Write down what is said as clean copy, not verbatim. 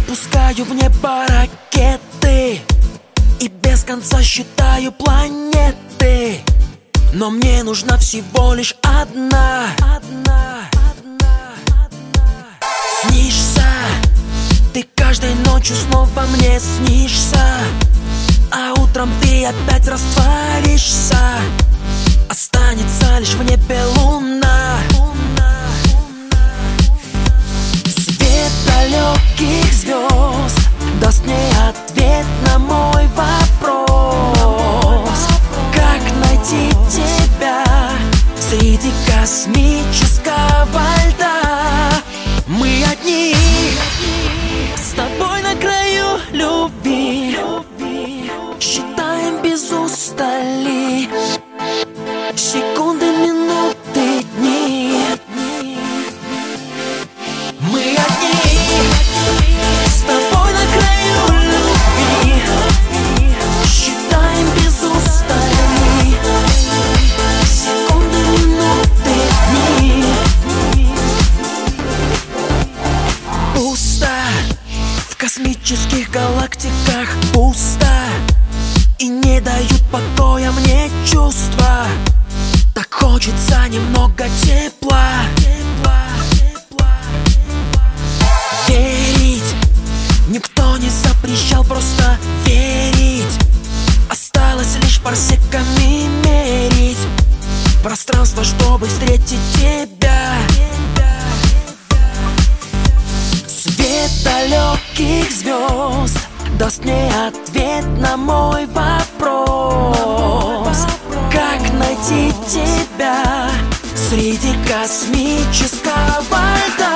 Запускаю в небо ракеты и без конца считаю планеты. Но мне нужна всего лишь одна. Снишься, ты каждой ночью снова мне снишься, а утром ты опять растворишься. Останется лишь в небе луна. Свет далеких звезд даст мне ответ на мой вопрос: как найти тебя среди космического льда? Мы одни с тобой на краю любви, считаем без устали секунды, минуты, дни. Мы одни с тобой на краю любви, считаем без устали секунды, минуты, дни. Пусто в космических галактиках, пусто, и не дают покоя мне чувства. Так хочется немного тепла. Верить никто не запрещал, просто верить. Осталось лишь парсеками мерить пространство, чтобы встретить тебя. Свет далеких звезд даст мне ответ на мой вопрос: как найти тебя среди космического льда?